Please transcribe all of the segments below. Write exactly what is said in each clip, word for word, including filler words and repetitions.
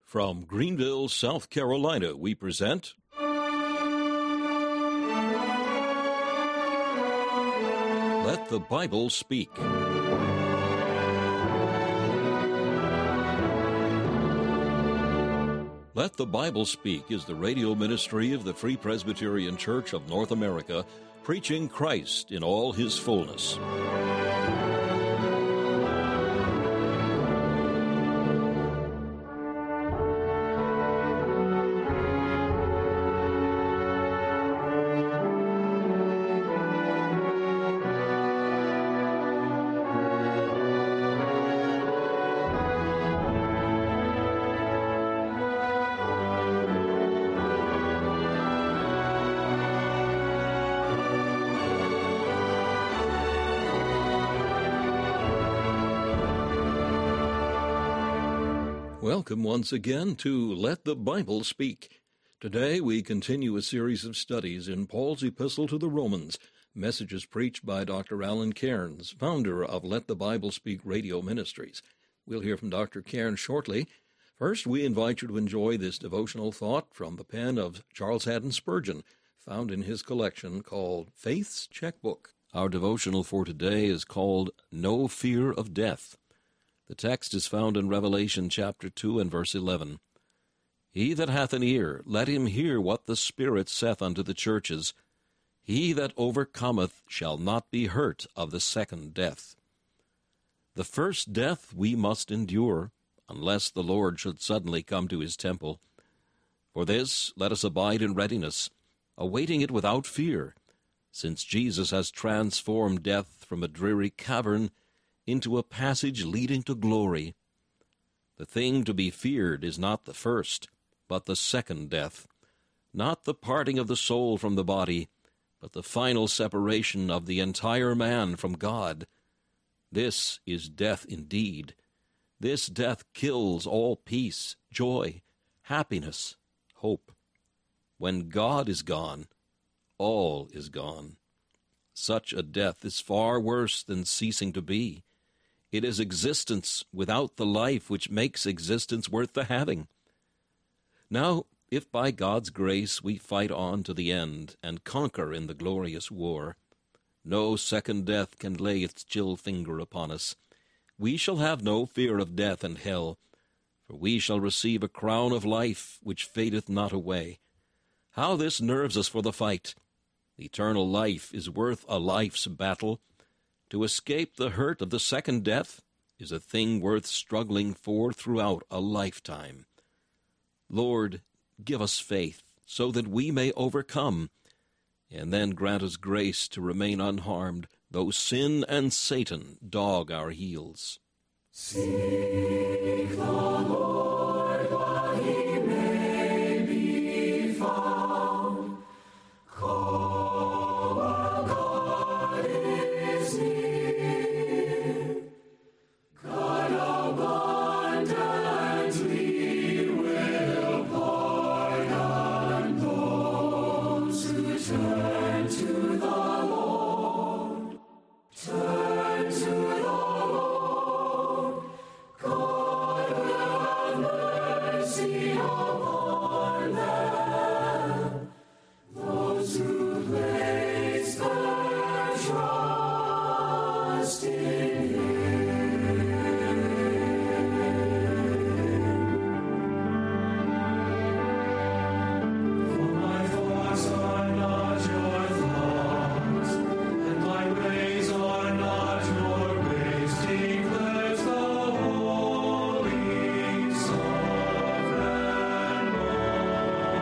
From Greenville, South Carolina, we present Let the Bible Speak. Let the Bible Speak is the radio ministry of the Free Presbyterian Church of North America, preaching Christ in all his fullness. Welcome once again to Let the Bible Speak. Today we continue a series of studies in Paul's Epistle to the Romans, messages preached by Doctor Alan Cairns, founder of Let the Bible Speak Radio Ministries. We'll hear from Doctor Cairns shortly. First, we invite you to enjoy this devotional thought from the pen of Charles Haddon Spurgeon, found in his collection called Faith's Checkbook. Our devotional for today is called No Fear of Death. The text is found in Revelation chapter two and verse eleven. He that hath an ear, let him hear what the Spirit saith unto the churches. He that overcometh shall not be hurt of the second death. The first death we must endure, unless the Lord should suddenly come to his temple. For this let us abide in readiness, awaiting it without fear, since Jesus has transformed death from a dreary cavern into a passage leading to glory. The thing to be feared is not the first, but the second death, not the parting of the soul from the body, but the final separation of the entire man from God. This is death indeed. This death kills all peace, joy, happiness, hope. When God is gone, all is gone. Such a death is far worse than ceasing to be. It is existence without the life which makes existence worth the having. Now, if by God's grace we fight on to the end and conquer in the glorious war, no second death can lay its chill finger upon us. We shall have no fear of death and hell, for we shall receive a crown of life which fadeth not away. How this nerves us for the fight! Eternal life is worth a life's battle. To escape the hurt of the second death is a thing worth struggling for throughout a lifetime. Lord, give us faith so that we may overcome, and then grant us grace to remain unharmed, though sin and Satan dog our heels. Seek the Lord while he may be found. Call while God is near. God abundantly will pardon those who turn to the Lord. Turn to the Lord. God will have mercy upon them. Those who place their trust in Him. For my thoughts are not your thoughts, and my ways are not your ways, declares the Holy Sovereign Lord.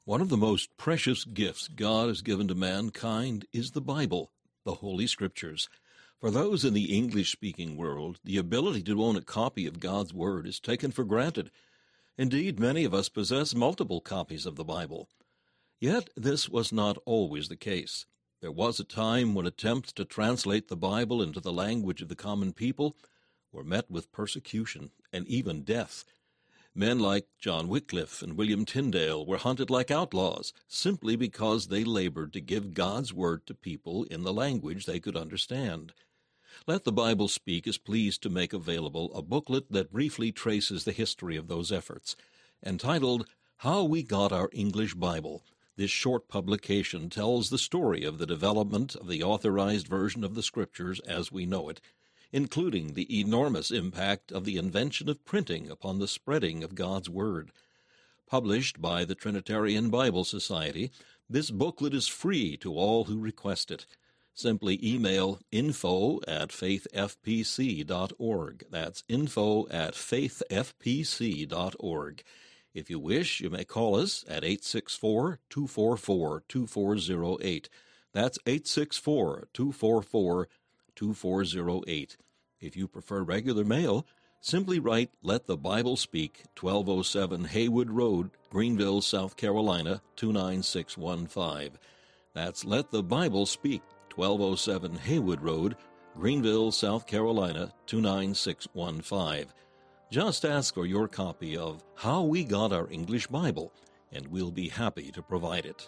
One of the most precious gifts God has given to mankind is the Bible, the Holy Scriptures. For those in the English-speaking world, the ability to own a copy of God's Word is taken for granted. Indeed, many of us possess multiple copies of the Bible. Yet this was not always the case. There was a time when attempts to translate the Bible into the language of the common people were met with persecution and even death. Men like John Wycliffe and William Tyndale were hunted like outlaws simply because they labored to give God's Word to people in the language they could understand. Let the Bible Speak is pleased to make available a booklet that briefly traces the history of those efforts. Entitled, How We Got Our English Bible, this short publication tells the story of the development of the authorized version of the Scriptures as we know it, including the enormous impact of the invention of printing upon the spreading of God's Word. Published by the Trinitarian Bible Society, this booklet is free to all who request it. Simply email info at faith f p c dot org. That's info at faith f p c dot org. If you wish, you may call us at eight six four, two four four, two four zero eight. That's eight six four, two four four, two four zero eight. If you prefer regular mail, simply write Let the Bible Speak, twelve oh seven Haywood Road, Greenville, South Carolina, two nine six one five. That's Let the Bible Speak, twelve oh seven Haywood Road, Greenville, South Carolina, two nine six one five. Just ask for your copy of How We Got Our English Bible, and we'll be happy to provide it.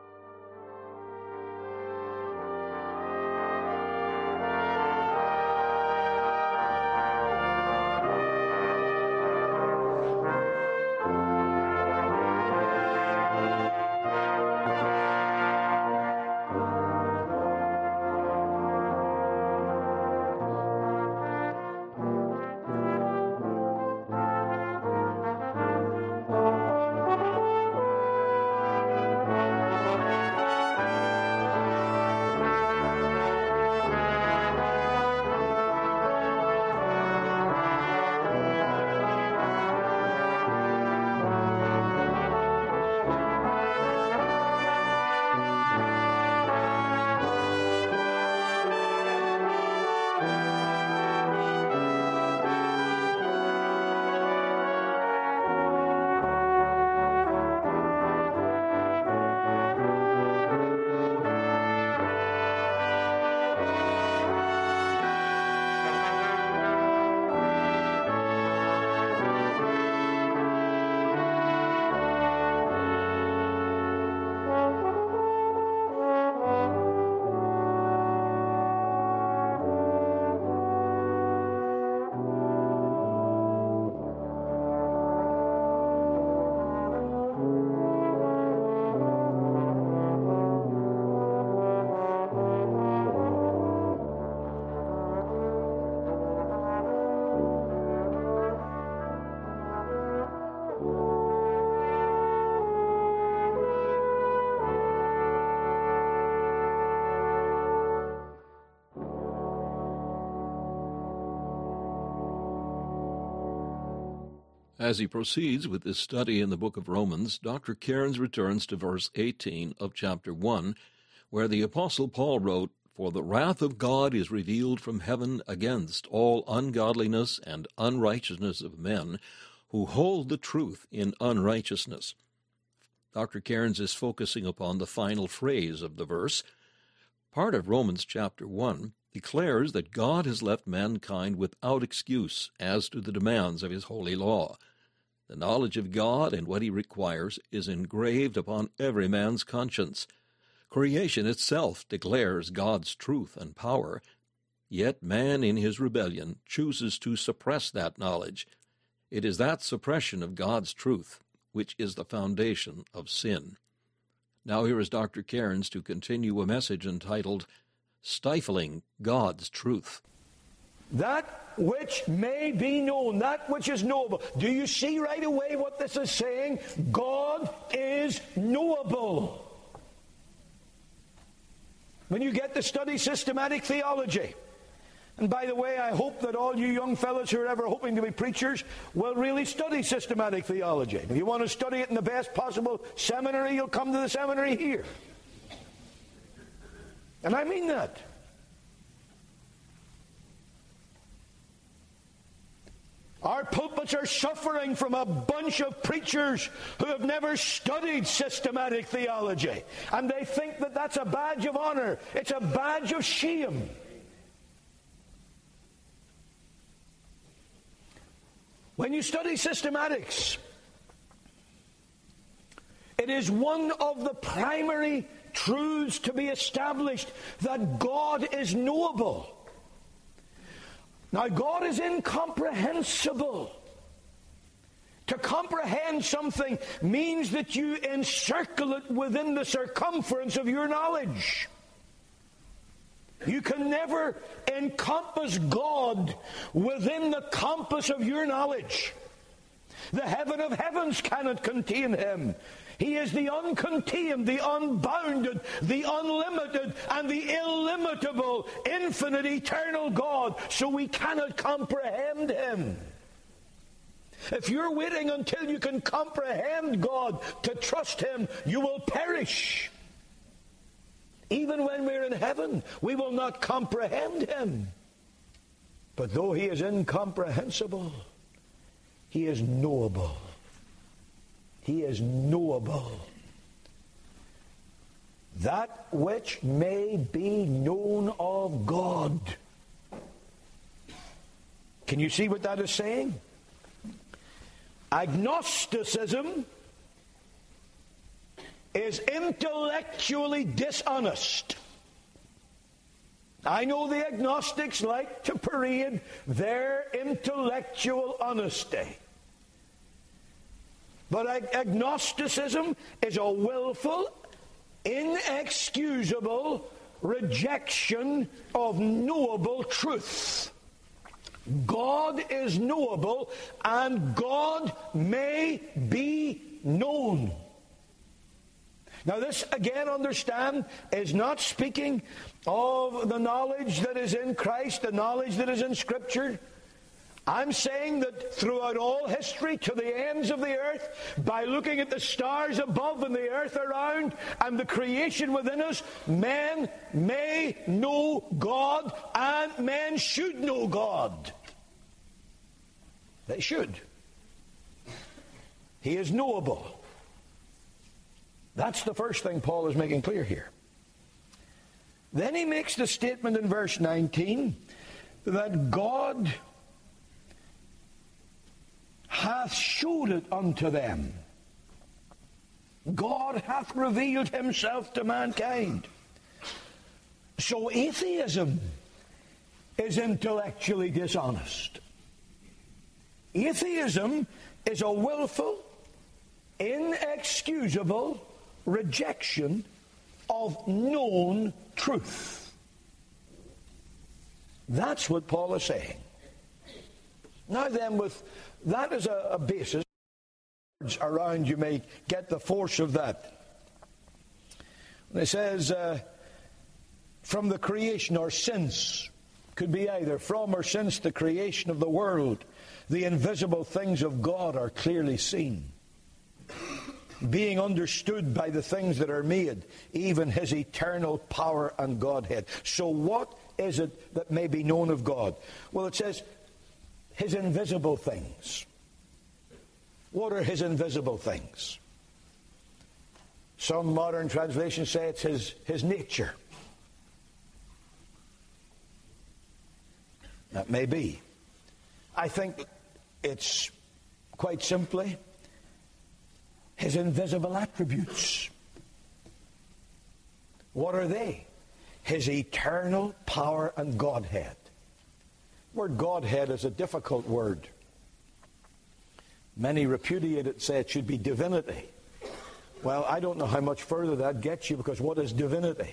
As he proceeds with this study in the book of Romans, Doctor Cairns returns to verse eighteen of chapter one, where the Apostle Paul wrote, For the wrath of God is revealed from heaven against all ungodliness and unrighteousness of men, who hold the truth in unrighteousness. Doctor Cairns is focusing upon the final phrase of the verse. Part of Romans chapter one declares that God has left mankind without excuse as to the demands of his holy law. The knowledge of God and what he requires is engraved upon every man's conscience. Creation itself declares God's truth and power, yet man in his rebellion chooses to suppress that knowledge. It is that suppression of God's truth which is the foundation of sin. Now here is Doctor Cairns to continue a message entitled, Stifling God's Truth. That which may be known, that which is knowable. Do you see right away what this is saying? God is knowable. When you get to study systematic theology, And by the way, I hope that all you young fellows who are ever hoping to be preachers will really study systematic theology. If you want to study it in the best possible seminary, you'll come to the seminary here. And I mean that. Our pulpits are suffering from a bunch of preachers who have never studied systematic theology. And they think that that's a badge of honor. It's a badge of shame. When you study systematics, it is one of the primary truths to be established that God is knowable. Now, God is incomprehensible. To comprehend something means that you encircle it within the circumference of your knowledge. You can never encompass God within the compass of your knowledge. The heaven of heavens cannot contain him. He is the uncontained, the unbounded, the unlimited, and the illimitable, infinite, eternal God. So we cannot comprehend him. If you're waiting until you can comprehend God to trust him, you will perish. Even when we're in heaven, we will not comprehend him. But though he is incomprehensible, he is knowable. He is knowable. That which may be known of God. Can you see what that is saying? Agnosticism is intellectually dishonest. I know the agnostics like to parade their intellectual honesty. But ag- agnosticism is a willful, inexcusable rejection of knowable truth. God is knowable, and God may be known. Now this, again, understand, is not speaking of the knowledge that is in Christ, the knowledge that is in Scripture. I'm saying that throughout all history, to the ends of the earth, by looking at the stars above and the earth around and the creation within us, men may know God, and men should know God. They should. He is knowable. That's the first thing Paul is making clear here. Then he makes the statement in verse nineteen that God hath showed it unto them. God hath revealed himself to mankind. So atheism is intellectually dishonest. Atheism is a willful, inexcusable rejection of known truth. That's what Paul is saying. Now then, with that as a, a basis, around you may get the force of that. When it says, uh, from the creation or since, could be either from or since the creation of the world, the invisible things of God are clearly seen, being understood by the things that are made, even his eternal power and Godhead. So what is it that may be known of God? Well, it says his invisible things. What are his invisible things? Some modern translations say it's his, his nature. That may be. I think it's quite simply his invisible attributes. What are they? His eternal power and Godhead. The word Godhead is a difficult word. Many repudiate it, say it should be divinity. Well, I don't know how much further that gets you, because what is divinity?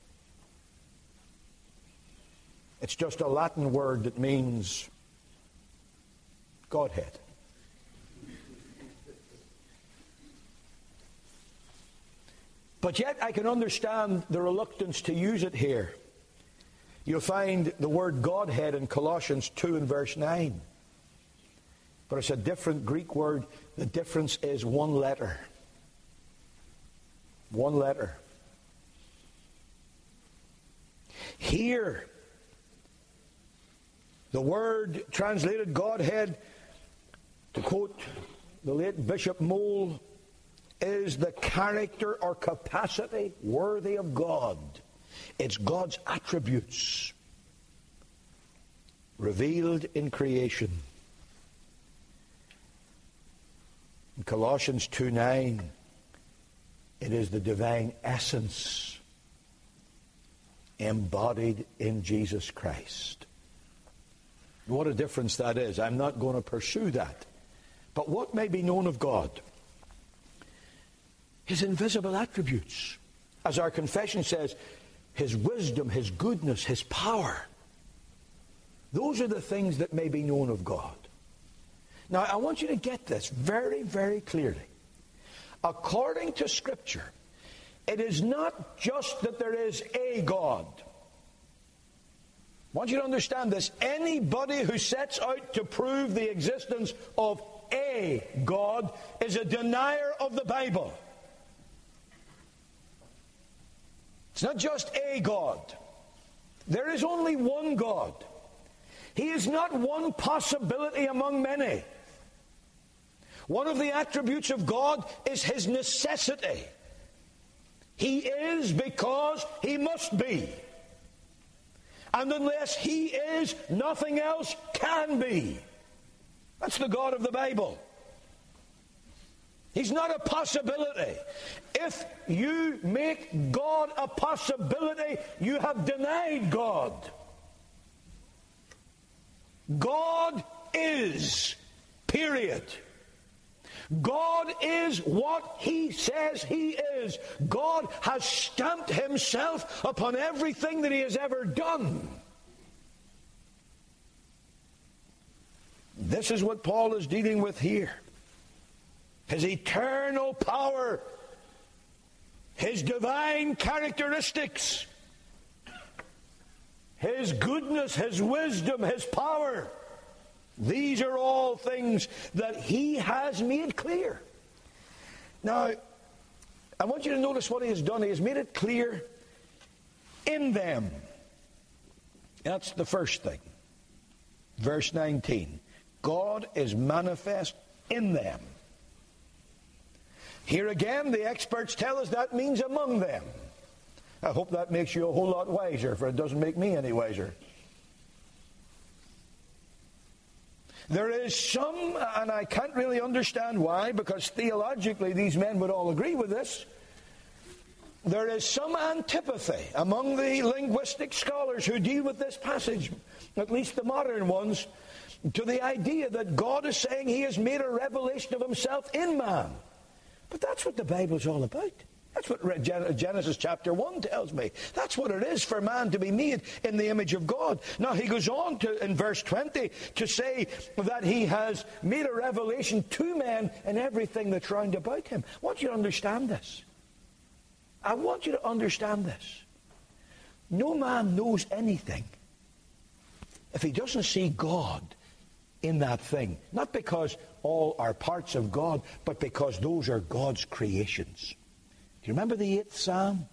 It's just a Latin word that means Godhead. But yet I can understand the reluctance to use it here, You'll find the word Godhead in Colossians two and verse nine. But it's a different Greek word. The difference is one letter. One letter. Here, the word translated Godhead, to quote the late Bishop Moule, is the character or capacity worthy of God. It's God's attributes revealed in creation. In Colossians two nine, it is the divine essence embodied in Jesus Christ. What a difference that is. I'm not going to pursue that. But what may be known of God? His invisible attributes. As our confession says, His wisdom, His goodness, His power. Those are the things that may be known of God. Now, I want you to get this very, very clearly. According to Scripture, it is not just that there is a God. I want you to understand this. Anybody who sets out to prove the existence of a God is a denier of the Bible. It's not just a God. There is only one God. He is not one possibility among many. One of the attributes of God is His necessity. He is because He must be. And unless He is, nothing else can be. That's the God of the Bible. He's not a possibility. If you make God a possibility, you have denied God. God is, period. God is what He says He is. God has stamped Himself upon everything that He has ever done. This is what Paul is dealing with here. His eternal power, His divine characteristics, His goodness, His wisdom, His power. These are all things that He has made clear. Now, I want you to notice what He has done. He has made it clear in them. That's the first thing. Verse nineteen. God is manifest in them. Here again, the experts tell us that means among them. I hope that makes you a whole lot wiser, for it doesn't make me any wiser. There is some, and I can't really understand why, because theologically these men would all agree with this, there is some antipathy among the linguistic scholars who deal with this passage, at least the modern ones, to the idea that God is saying He has made a revelation of Himself in man. But that's what the Bible's all about. That's what Genesis chapter one tells me. That's what it is for man to be made in the image of God. Now he goes on to, in verse twenty, to say that He has made a revelation to men in everything that's round about Him. I want you to understand this. I want you to understand this. No man knows anything if he doesn't see God in that thing. Not because all are parts of God, but because those are God's creations. Do you remember the eighth Psalm?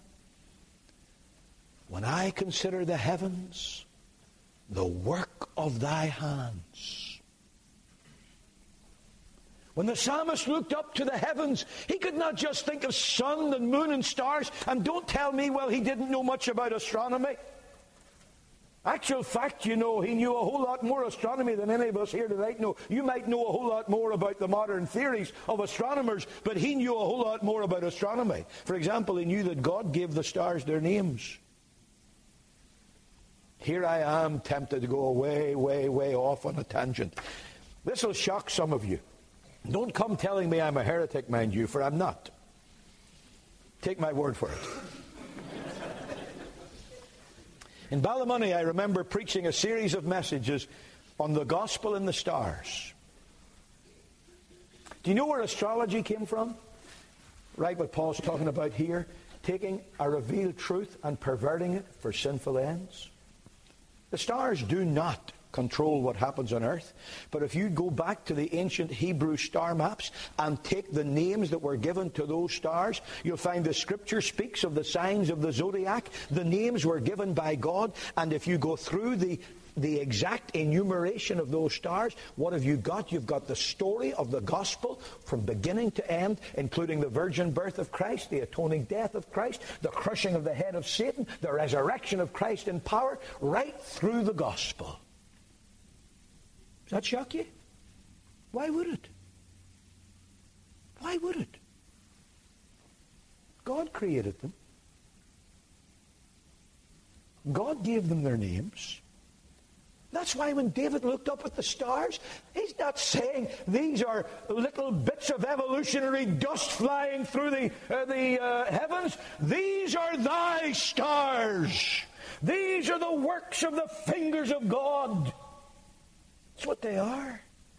When I consider the heavens, the work of Thy hands. When the psalmist looked up to the heavens, he could not just think of sun and moon and stars. And don't tell me, well, he didn't know much about astronomy. Actual fact, you know, he knew a whole lot more astronomy than any of us here tonight know. You might know a whole lot more about the modern theories of astronomers, but he knew a whole lot more about astronomy. For example, he knew that God gave the stars their names. Here I am tempted to go way, way, way off on a tangent. This will shock some of you. Don't come telling me I'm a heretic, mind you, for I'm not. Take my word for it. In Ballymoney, I remember preaching a series of messages on the gospel and the stars. Do you know where astrology came from? Right, what Paul's talking about here. Taking a revealed truth and perverting it for sinful ends. The stars do not control what happens on earth. But if you go back to the ancient Hebrew star maps and take the names that were given to those stars, you'll find the scripture speaks of the signs of the zodiac. The names were given by God, and if you go through the the exact enumeration of those stars, what have you got? You've got the story of the gospel from beginning to end, including the virgin birth of Christ, the atoning death of Christ, the crushing of the head of Satan, the resurrection of Christ in power, right through the gospel. Does that shock you? Why would it? Why would it? God created them. God gave them their names. That's why when David looked up at the stars, he's not saying these are little bits of evolutionary dust flying through the, uh, the uh, heavens. These are thy stars. These are the works of the fingers of God. That's what they are.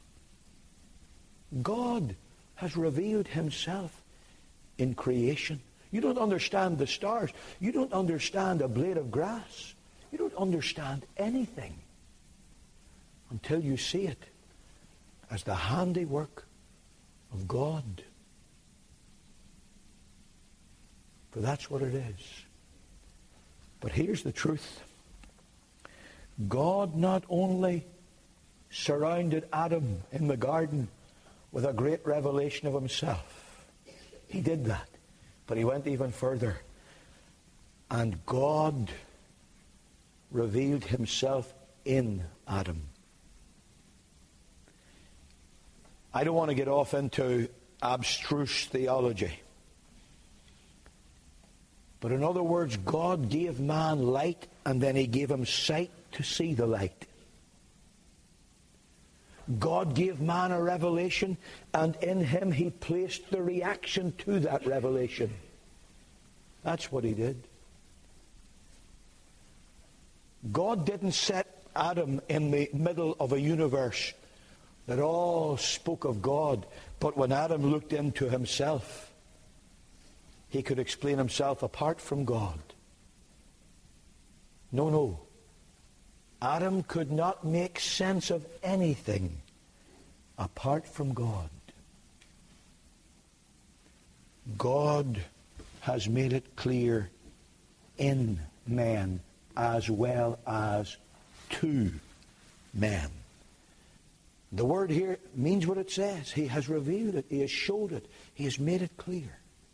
God has revealed himself in creation. You don't understand the stars. You don't understand a blade of grass. You don't understand anything until you see it as the handiwork of God. For that's what it is. But here's the truth. God not only surrounded Adam in the garden with a great revelation of himself. He did that. But he went even further. And God revealed himself in Adam. I don't want to get off into abstruse theology. But in other words, God gave man light, and then he gave him sight to see the light. God gave man a revelation, and in him he placed the reaction to that revelation. That's what he did. God didn't set Adam in the middle of a universe that all spoke of God, but when Adam looked into himself, he could explain himself apart from God. No, no. Adam could not make sense of anything apart from God. God has made it clear in man as well as to man. The word here means what it says. He has revealed it. He has showed it. He has made it clear.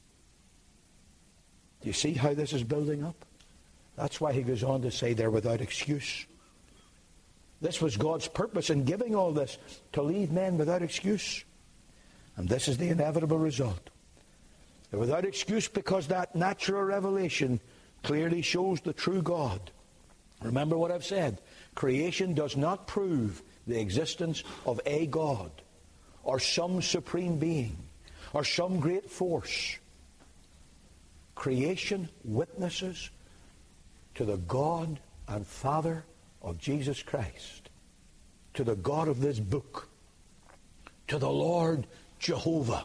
Do you see how this is building up? That's why he goes on to say they're without excuse. This was God's purpose in giving all this, to leave men without excuse. And this is the inevitable result. They're without excuse because that natural revelation clearly shows the true God. Remember what I've said. Creation does not prove the existence of a God or some supreme being or some great force. Creation witnesses to the God and Father of Jesus Christ, to the God of this book, to the Lord Jehovah.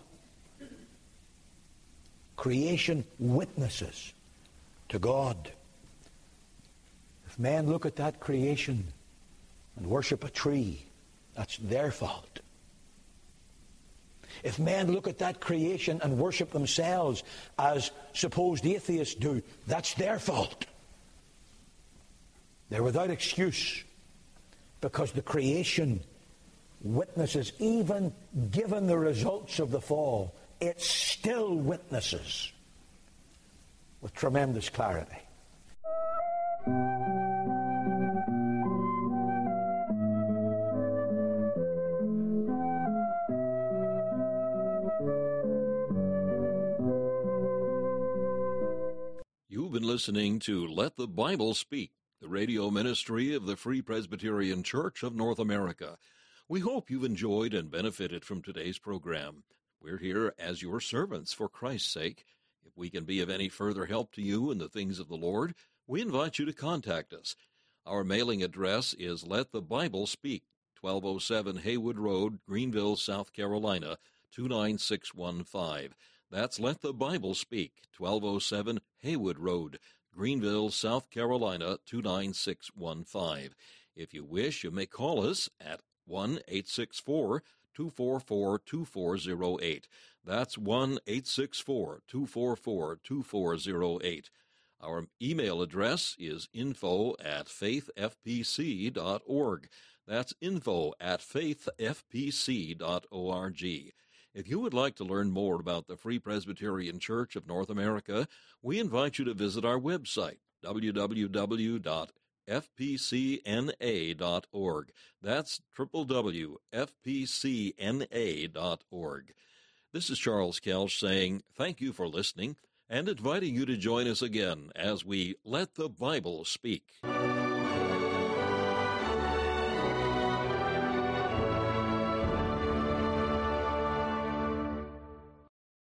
Creation witnesses to God. If men look at that creation and worship a tree, that's their fault. If men look at that creation and worship themselves as supposed atheists do, that's their fault. They're without excuse because the creation witnesses, even given the results of the fall, it still witnesses with tremendous clarity. You've been listening to Let the Bible Speak, the radio ministry of the Free Presbyterian Church of North America. We hope you've enjoyed and benefited from today's program. We're here as your servants for Christ's sake. If we can be of any further help to you in the things of the Lord, we invite you to contact us. Our mailing address is Let the Bible Speak, twelve oh seven Haywood Road, Greenville, South Carolina, two nine six one five. That's Let the Bible Speak, twelve oh seven Haywood Road, Greenville, South Carolina, two nine six one five. If you wish, you may call us at one eight six four, two four four, two four zero eight. That's one eight six four, two four four, two four zero eight. Our email address is info at faith f p c dot org. That's info at faith f p c dot org. If you would like to learn more about the Free Presbyterian Church of North America, we invite you to visit our website, w w w dot f p c n a dot org. That's w w w dot f p c n a dot org. This is Charles Kelch saying thank you for listening and inviting you to join us again as we let the Bible speak.